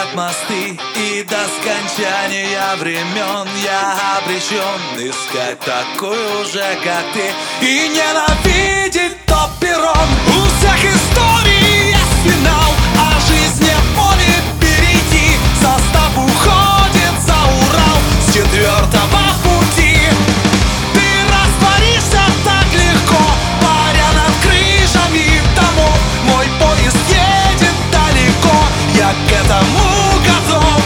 строят мосты, и до скончания времен я обречен искать такую же, как ты, и ненавидеть тот перрон. У всех историй есть финал, а жизни поле впереди. Состав уходит за Урал с 4-го пути. Ты растворишься так легко, паря над крышами домов. Мой поезд едет далеко, я к этому готов.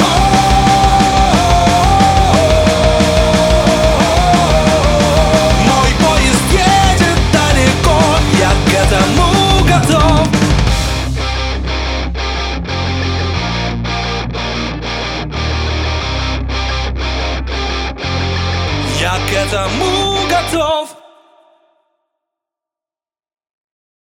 Мой поезд едет далеко, я к этому готов. Я к этому готов.